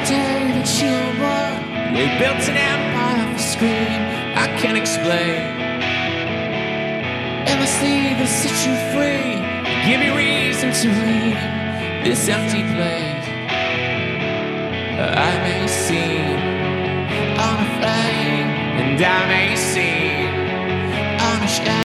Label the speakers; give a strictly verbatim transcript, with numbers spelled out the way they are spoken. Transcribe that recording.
Speaker 1: David Gilmour, they built an empire off a screen I can't explain. It must either set you free, give me reason to leave this empty place. I may seem on a flame, and I may seem unashamed.